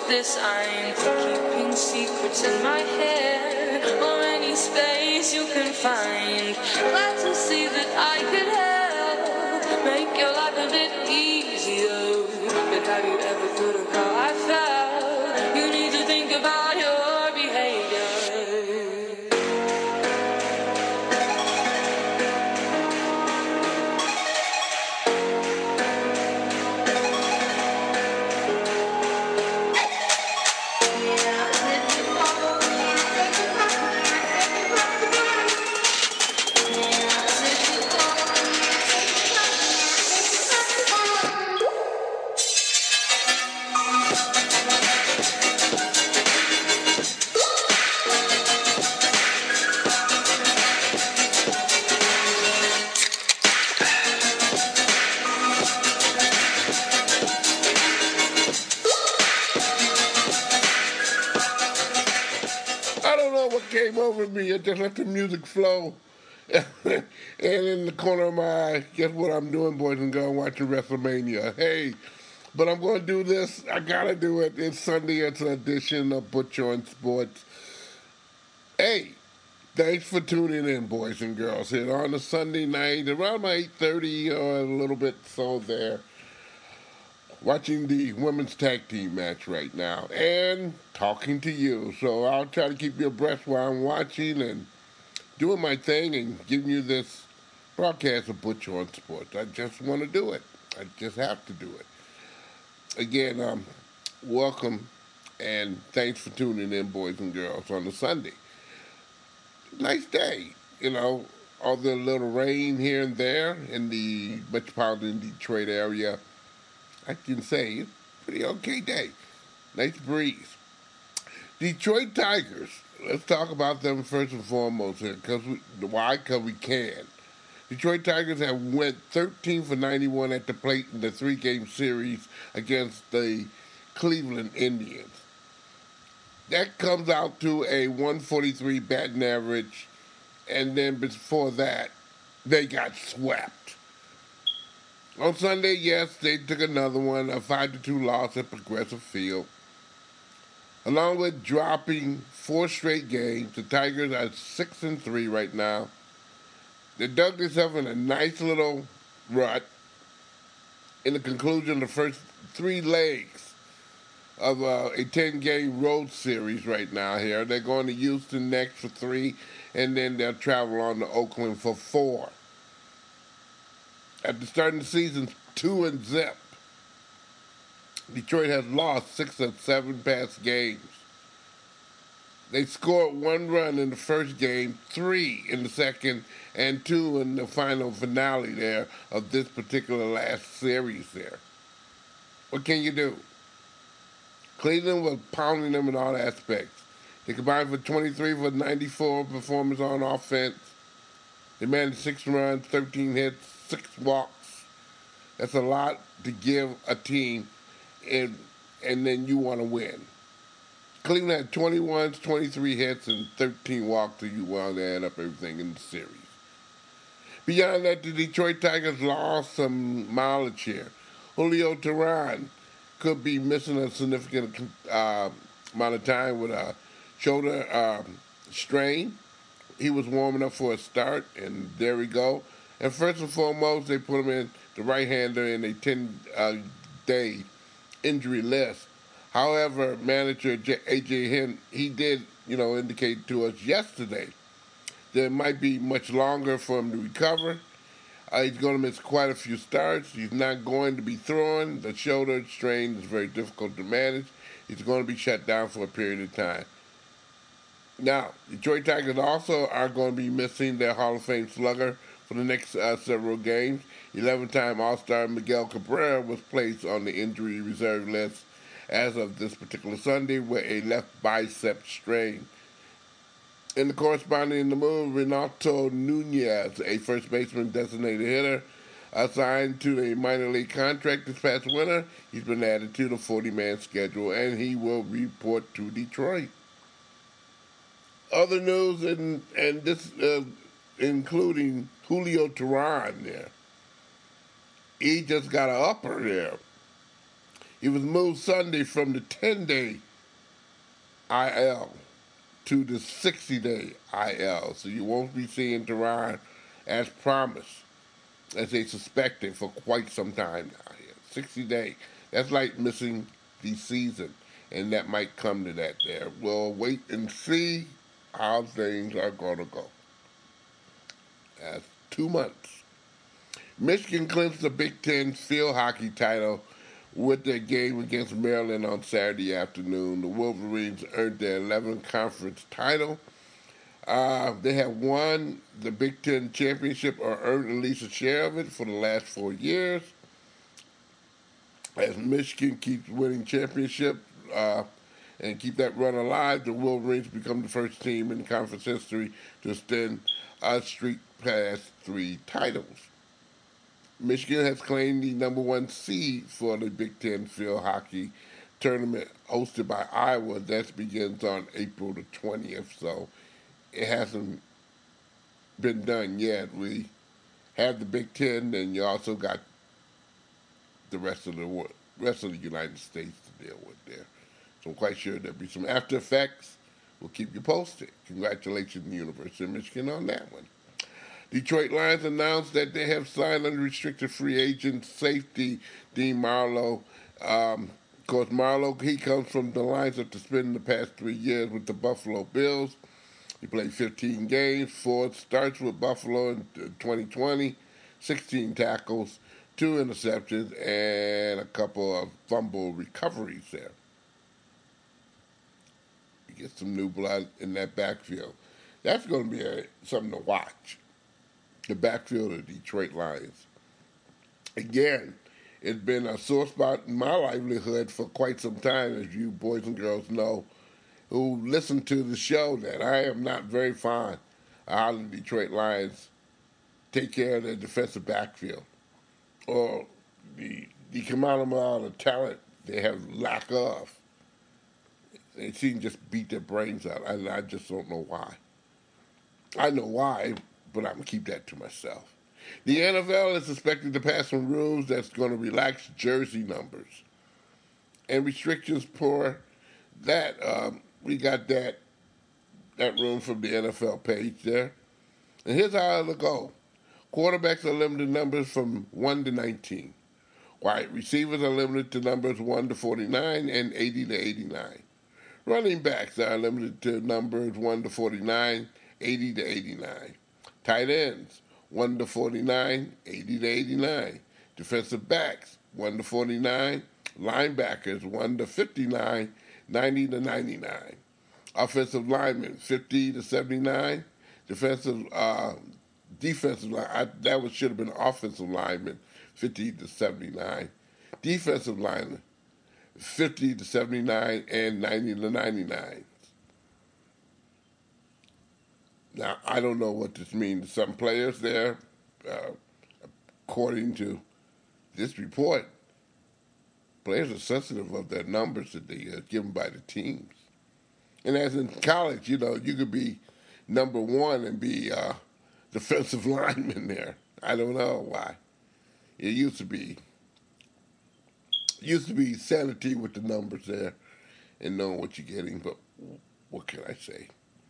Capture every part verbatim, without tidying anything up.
this I'm keeping secrets in my head, or any space you can find. Glad to see that I could help make your life a bit easier. But have you ever thought of how I felt? You need to think about your behavior. Came over me. I just let the music flow. And in the corner of my eye, guess what I'm doing, boys and girls? Watching WrestleMania. Hey, but I'm going to do this. I got to do it. It's Sunday. It's an edition of Butcher on Sports. Hey, thanks for tuning in, boys and girls. Here on a Sunday night, around my eight thirty or a little bit so there. Watching the women's tag team match right now and talking to you. So I'll try to keep you abreast while I'm watching and doing my thing and giving you this broadcast of Butcher on Sports. I just want to do it. I just have to do it. Again, um, welcome and thanks for tuning in, boys and girls, on a Sunday. Nice day, you know, all the little rain here and there in the metropolitan Detroit area. I can say it's a pretty okay day. Nice breeze. Detroit Tigers. Let's talk about them first and foremost here. Cause we, why? Because we can. Detroit Tigers have went thirteen for ninety-one at the plate in the three-game series against the Cleveland Indians. That comes out to a one forty-three batting average, and then before that, they got swept. On Sunday, yes, they took another one, a five to two loss at Progressive Field. Along with dropping four straight games, the Tigers are six and three right now. They dug themselves in a nice little rut in the conclusion of the first three legs of uh, a ten-game road series right now here. They're going to Houston next for three, and then they'll travel on to Oakland for four. At the start of the season, two and zip. Detroit has lost six of seven past games. They scored one run in the first game, three in the second, and two in the final finale there of this particular last series there. What can you do? Cleveland was pounding them in all aspects. They combined for twenty-three for ninety-four performance on offense. They managed six runs, thirteen hits, six walks. That's a lot to give a team, and and then you want to win. Cleveland had twenty-one, twenty-three hits, and thirteen walks, so you want to add up everything in the series. Beyond that, the Detroit Tigers lost some mileage here. Julio Teheran could be missing a significant uh, amount of time with a shoulder uh, strain. He was warming up for a start, and there we go. And first and foremost, they put him in the right-hander in a ten-day uh, injury list. However, manager A J Hinch, he did, you know, indicate to us yesterday that it might be much longer for him to recover. Uh, he's going to miss quite a few starts. He's not going to be throwing. The shoulder strain is very difficult to manage. He's going to be shut down for a period of time. Now, Detroit Tigers also are going to be missing their Hall of Fame slugger for the next uh, several games. eleven-time All-Star Miguel Cabrera was placed on the injury reserve list as of this particular Sunday with a left bicep strain. In the corresponding move, Renato Nunez, a first baseman designated hitter, assigned to a minor league contract this past winter. He's been added to the forty-man schedule, and he will report to Detroit. Other news, and and this uh, including Julio Teheran there. He just got an upper there. He was moved Sunday from the ten-day I L to the sixty-day I L, so you won't be seeing Duran as promised, as they suspected for quite some time now. Here, sixty day. That's like missing the season, and that might come to that. There, we'll wait and see how things are going to go. That's two months. Michigan clinched the Big Ten field hockey title with their game against Maryland on Saturday afternoon. The Wolverines earned their eleventh conference title. Uh, they have won the Big Ten championship or earned at least a share of it for the last four years. As Michigan keeps winning championships uh, and keep that run alive, the Wolverines become the first team in conference history to extend a streak past three titles. Michigan has claimed the number one seed for the Big Ten field hockey tournament hosted by Iowa. That begins on April the twentieth, so it hasn't been done yet. We have the Big Ten, and you also got the rest of the rest of the United States to deal with there. So I'm quite sure there'll be some after effects. We'll keep you posted. Congratulations to the University of Michigan on that one. Detroit Lions announced that they have signed unrestricted free agent safety Dean Marlowe. Um, of course, Marlowe, he comes from the Lions after spending the past three years with the Buffalo Bills. He played fifteen games, four starts with Buffalo in twenty twenty, sixteen tackles, two interceptions, and a couple of fumble recoveries there. You get some new blood in that backfield. That's going to be a, something to watch. The backfield of the Detroit Lions. Again, it's been a sore spot in my livelihood for quite some time, as you boys and girls know, who listen to the show, that I am not very fond of how the Detroit Lions take care of their defensive backfield, or the the amount of talent they have lack of. They seem to just beat their brains out, and I just don't know why. I know why, but I'm going to keep that to myself. The N F L is expected to pass some rules that's going to relax jersey numbers and restrictions for that. Um, we got that that room from the N F L page there. And here's how it'll go. Quarterbacks are limited numbers from one to nineteen. Wide receivers are limited to numbers one to forty-nine and eighty to eighty-nine. Running backs are limited to numbers one to forty-nine, eighty to eighty-nine. Tight ends, one to forty-nine, eighty to eighty-nine. Defensive backs, one to forty-nine. Linebackers, one to fifty-nine, ninety to ninety-nine. Offensive linemen, fifty to seventy-nine. Defensive, uh, defensive line, I, that was, should have been offensive linemen, fifty to seventy-nine. Defensive linemen, fifty to seventy-nine and ninety to ninety-nine. Now, I don't know what this means to some players there. Uh, according to this report, players are sensitive of their numbers that they are given by the teams. And as in college, you know, you could be number one and be uh, defensive lineman there. I don't know why. It used to be used to be sanity with the numbers there and knowing what you're getting, but what can I say?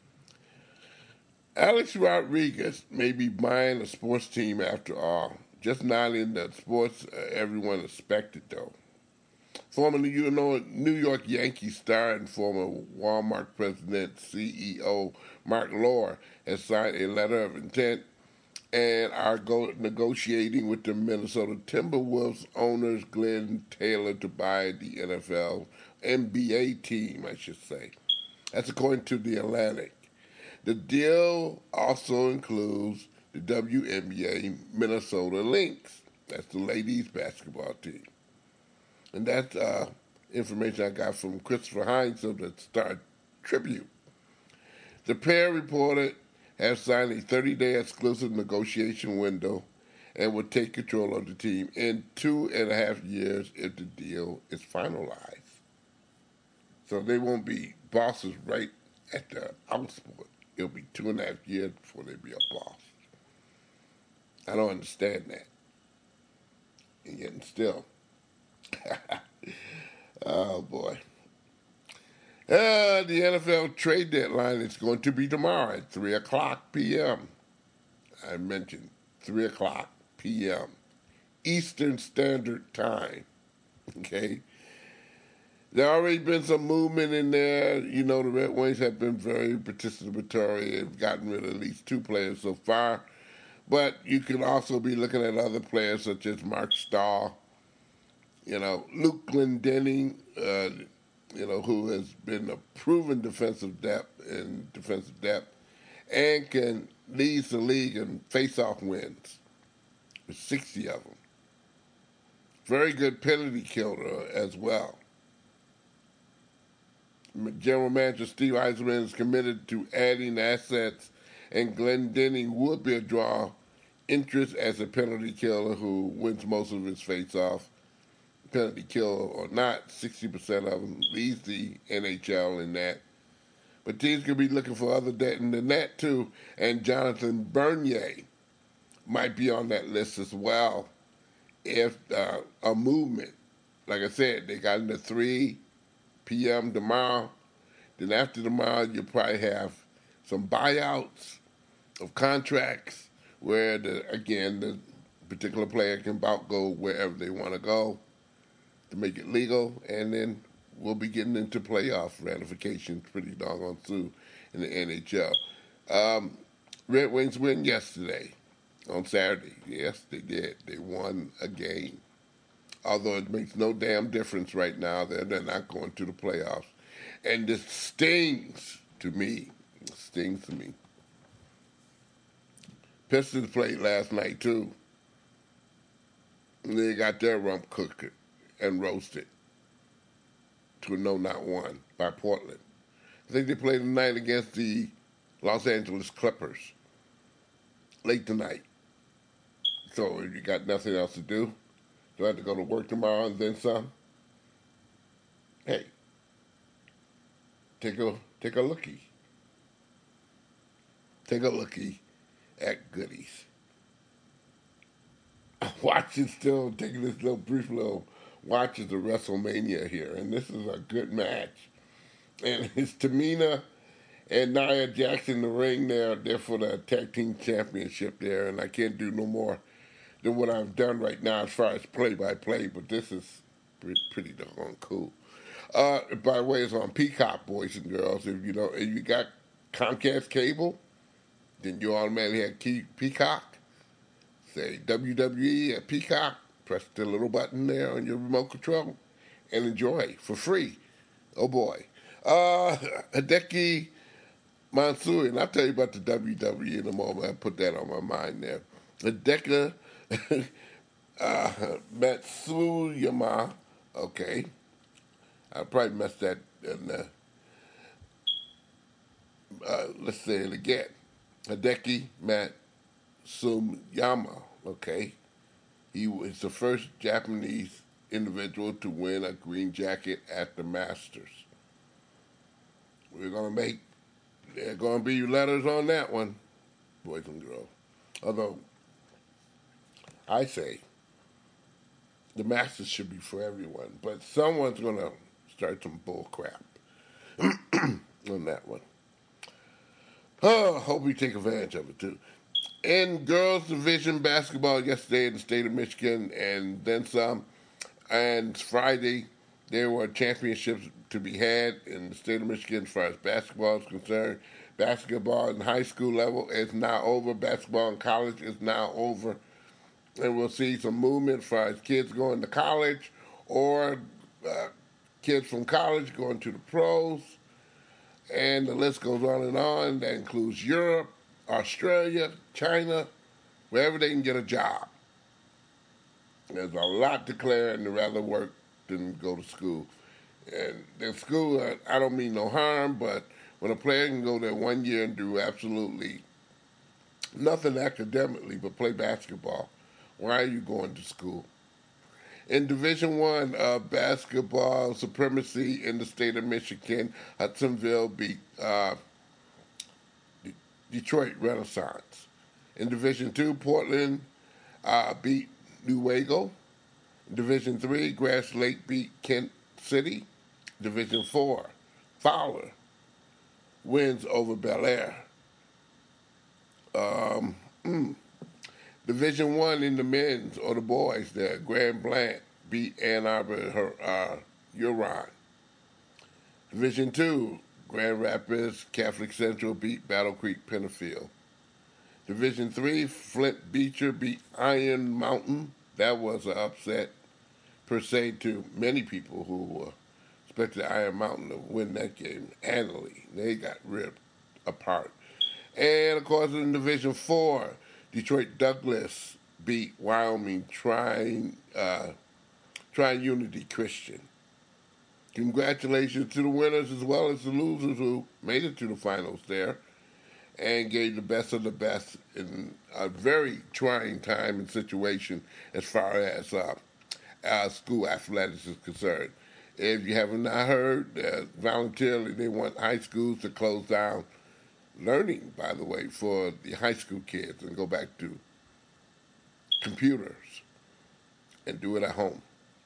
Alex Rodriguez may be buying a sports team after all. Just not in the sports uh, everyone expected, though. Former you know, New York Yankees star and former Walmart president, C E O Mark Lore has signed a letter of intent and are go- negotiating with the Minnesota Timberwolves owners Glenn Taylor to buy the N F L N B A team, I should say. That's according to The Atlantic. The deal also includes the W N B A Minnesota Lynx. That's the ladies' basketball team. And that's uh, information I got from Christopher Hines of the Star Tribune. The pair reported have signed a thirty-day exclusive negotiation window and will take control of the team in two and a half years if the deal is finalized. So they won't be bosses right at the outsport. It'll be two and a half years before they be a boss. I don't understand that. And yet still. Oh, boy. Uh, the N F L trade deadline is going to be tomorrow at three o'clock p.m. I mentioned three o'clock p.m. Eastern Standard Time. Okay? There already been some movement in there. You know, the Red Wings have been very participatory. They've gotten rid of at least two players so far. But you can also be looking at other players such as Mark Stahl, you know, Luke Glendening, uh, you know, who has been a proven defensive depth in defensive depth and can lead the league in face-off wins with sixty of them. Very good penalty killer as well. General Manager Steve Yzerman is committed to adding assets, and Glendening would be a draw interest as a penalty killer who wins most of his face-off. Penalty killer or not, sixty percent of them leads the N H L in that. But teams could be looking for other debt in the net too, and Jonathan Bernier might be on that list as well if uh, a movement, like I said, they got into three p.m. tomorrow. Then after tomorrow, you'll probably have some buyouts of contracts where, the, again, the particular player can about go wherever they want to go to make it legal, and then we'll be getting into playoff ratifications pretty doggone soon in the N H L. Um, Red Wings win yesterday on Saturday. Yes, they did. They won a game. Although it makes no damn difference right now. They're, they're not going to the playoffs. And this stings to me. It stings to me. Pistons played last night, too. And they got their rump cooked and roasted to a no not one by Portland. I think they played tonight against the Los Angeles Clippers late tonight. So you got nothing else to do. Do I have to go to work tomorrow and then some? Hey, take a take a lookie. Take a lookie at goodies. I'm watching still, taking this little brief little watch of the WrestleMania here, and this is a good match. And it's Tamina and Nia Jax in the ring there. They're for the tag team championship there, and I can't do no more than what I've done right now as far as play-by-play, but this is pretty, pretty doggone cool. Uh, by the way, it's on Peacock, boys and girls. If you know, if you got Comcast cable, then you automatically have key Peacock. Say W W E at Peacock. Press the little button there on your remote control and enjoy for free. Oh boy. Uh, Hideki Matsui, and I'll tell you about the W W E in a moment. I put that on my mind there. Hideki uh, Matsuyama, okay. I probably messed that in the, uh, let's say it again. Hideki Matsuyama, okay. He was the first Japanese individual to win a green jacket at the Masters. We're going to make, there are going to be letters on that one, boys and girls. Although, I say, the Masters should be for everyone, but someone's going to start some bull crap on that one. Oh, hope we take advantage of it, too. In girls' division basketball yesterday in the state of Michigan, and then some. And Friday, there were championships to be had in the state of Michigan as far as basketball is concerned. Basketball in high school level is now over. Basketball in college is now over. And we'll see some movement as far as kids going to college or uh, kids from college going to the pros. And the list goes on and on. That includes Europe, Australia, China, wherever they can get a job. There's a lot to declare and to rather work than go to school. And in school, I don't mean no harm, but when a player can go there one year and do absolutely nothing academically but play basketball, why are you going to school? In Division One uh, basketball supremacy in the state of Michigan, Hudsonville beat uh, D- Detroit Renaissance. In Division Two, Portland uh, beat Newaygo. In Division Three, Grass Lake beat Kent City. Division four, Fowler wins over Bel Air. Um, mm. Division one in the men's or the boys there, Grand Blanc beat Ann Arbor her, uh, Huron. Division two, Grand Rapids Catholic Central beat Battle Creek Penfield. Division three, Flint Beecher beat Iron Mountain. That was an upset per se to many people who uh, expected Iron Mountain to win that game handily. They got ripped apart. And of course, in Division four, Detroit Douglas beat Wyoming Trine, uh, Trine Unity Christian. Congratulations to the winners as well as the losers who made it to the finals there and gave the best of the best in a very trying time and situation as far as uh, uh, school athletics is concerned. If you haven't heard, uh, voluntarily they want high schools to close down learning, by the way, for the high school kids and go back to computers and do it at home.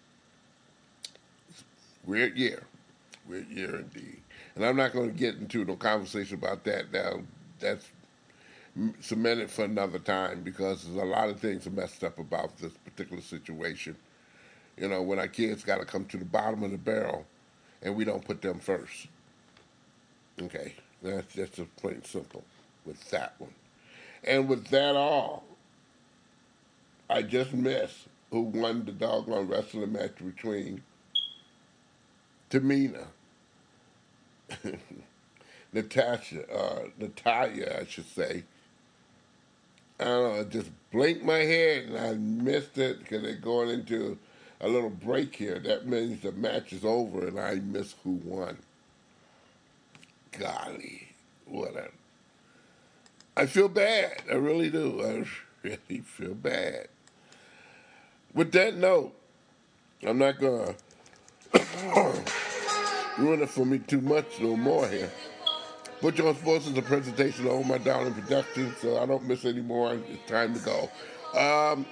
Weird year. Weird year indeed. And I'm not going to get into no conversation about that now. That's cemented for another time because there's a lot of things messed up about this particular situation. You know, when our kids got to come to the bottom of the barrel and we don't put them first. Okay, that's just a plain simple with that one. And with that all, I just missed who won the doggone wrestling match between Tamina, Natasha, uh, Natalia, I should say. I don't know, I just blinked my head and I missed it because they're going into a little break here. That means the match is over and I missed who won. Golly, what a... I feel bad. I really do. I really feel bad. With that note, I'm not going to ruin it for me too much no more here. Butcher on Sports is a presentation of All My Darling Productions, so I don't miss any more. It's time to go. Um,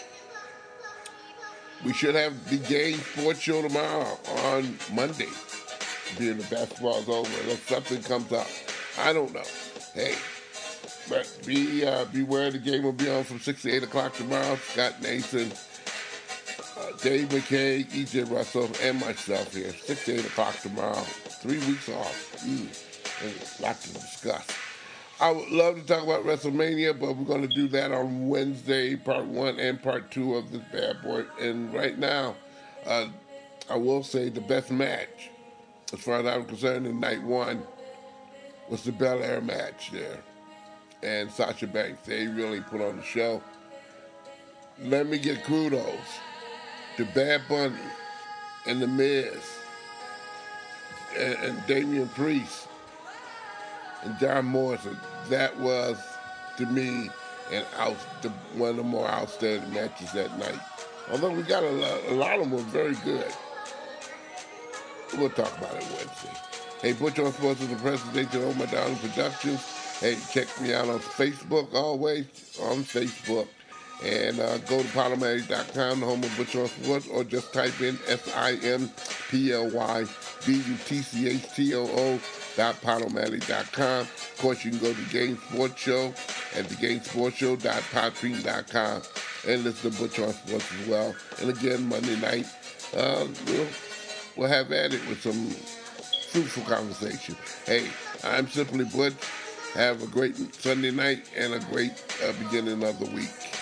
we should have the Game Sports Show tomorrow on Monday, being the basketball's over, unless something comes up. I don't know. Hey, but be uh, beware, the game will be on from six to eight o'clock tomorrow. Scott Nason, uh, Dave McKay, E J Russell, and myself here. six to eight o'clock tomorrow. Three weeks off. Mm. There's a lot to discuss. I would love to talk about WrestleMania, but we're going to do that on Wednesday, part one and part two of this bad boy. And right now, uh, I will say the best match, as far as I'm concerned, in night one, was the Bel Air match there. And Sasha Banks, they really put on the show. Let me get kudos to Bad Bunny and The Miz and, and Damian Priest and John Morrison. That was, to me, an out, the, one of the more outstanding matches that night. Although we got a lot, a lot of them were very good. We'll talk about it Wednesday. Hey, Butcher on Sports is the presentation of All My Darling Productions. Hey, check me out on Facebook, always on Facebook. And uh, go to Podomatic dot com, the home of Butcher on Sports, or just type in S I M P L Y B U T C H T O O dot Podomatic dot com. Of course, you can go to Game Sports Show at the game sports show dot podbean dot com and listen to Butcher on Sports as well. And again, Monday night, uh, we'll, we'll have at it with some fruitful conversation. Hey, I'm Simply Butch. Have a great Sunday night and a great uh, beginning of the week.